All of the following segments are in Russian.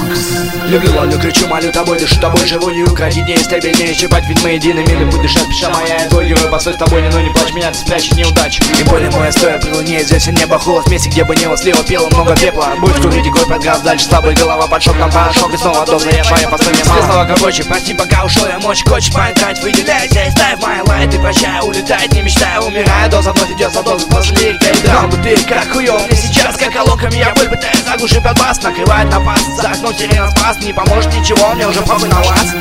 Люблю, ловлю, кричу, молю тобой, дышу тобой, живу, не укради дней, стабильнее щипать, ведь мы едины, милы, будешь спеша моя, твой герой, постой с тобой, но не плачь, меня ты спрячь, неудачи. И более моя стоя при луне, здесь и небо, холод, в месте, где бы не слива, пела много пепла. Будешь курить и гой под газ, дальше слабая голова, под шоком, порошок, и снова добрый, я твоя последняя мама. Слова короче, прости, пока ушел, я мочь, хочешь понять, выделяйся и ставь мои лайты, прощай, улетает, не мечтая, умирая, доза вновь идет за дозу, после лирика и драм. Ты как хуёв, мне сейчас, как колоками, я боль пытаюсь заглушить под бас, накрывает напасть, за окном терян спас, не поможет ничего, мне уже похуй на вас.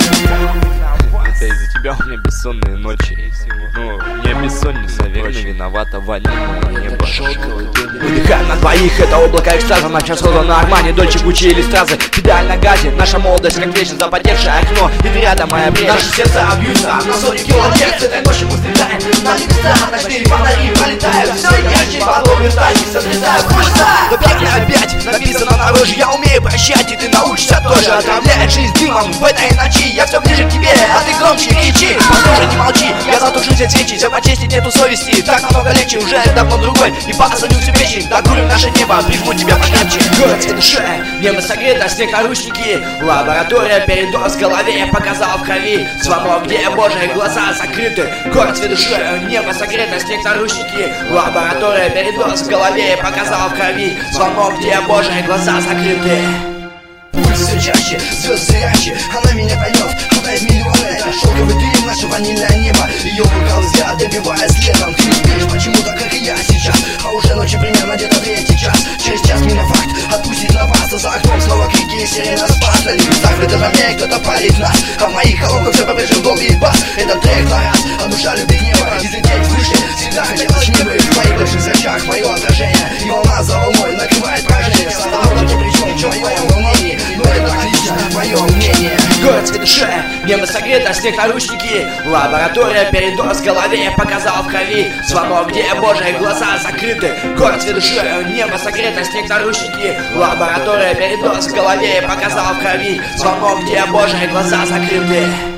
Это из-за тебя у меня бессонные ночи. Ну, не бессонница, наверное, виновата ванильное небо. Выдыхаем на двоих, это облако экстаза. На час хода на Армане, Дольче, Гуччи или Стразы. Педаль на газе, наша молодость как вечно запотевшее окно. И ты рядом, моя брешь. Наши сердца бьются на сотни километров. Этой ночью мы взлетаем на небеса, ночные фонари пролетают. Все ярче, подобно стали, все взлетают пульса. Да пьяный опять, написано на роже. Я умею прощать, и ты научишься тоже. Отравляет жизнь дымом в этой ночи. Я все ближе к тебе, а ты громче кричи. Послушай, не молчи, я затушу все свечи. Все почистить нету совести, так намного легче. Уже давно другой, и посадил все печень. Докурим наше небо, прижму тебя покрепче. Город в душе, небо согрето, снег наручники. Лаборатория, передоз в голове, я показал в крови. Звонок, где Божьи глаза закрыты. Город в душе, небо согрето, снег наручники. Лаборатория, передоз в голове, я показал в крови. Звонок, где Божьи глаза закрыты. Пульс все чаще, звезды ярче, она меня поймет, хватает миллионы. Это шелковый дым, наше ванильное небо. Ее лукавый взгляд добивая следом. Ты не спишь почему-то, как и я сейчас. А уже ночью примерно где-то третий час. Через час меня факт отпустить на вас. А за окном снова крики и сирена спас. На небесах в этом мире кто-то палит нас. А в моих колонках все по-прежнему долгий бас. Это трек на раз, а душа любит небо. Излететь выше, всегда хотелось не быть. В моих больших зрачах мое отражение. И волна за волной накрывает поражение. Состав ни при чем, в моем волнении. Но это отлично, мое мнение. Город в душе, небо согрето, снег наручники. Лаборатория, передоз в голове, я показал в крови. Звонок, где Божьи глаза закрыты. Город в душе, небо согрето, снег наручники. Лаборатория, передоз в голове, я показал в крови. Звонок, где Божьи глаза закрыты.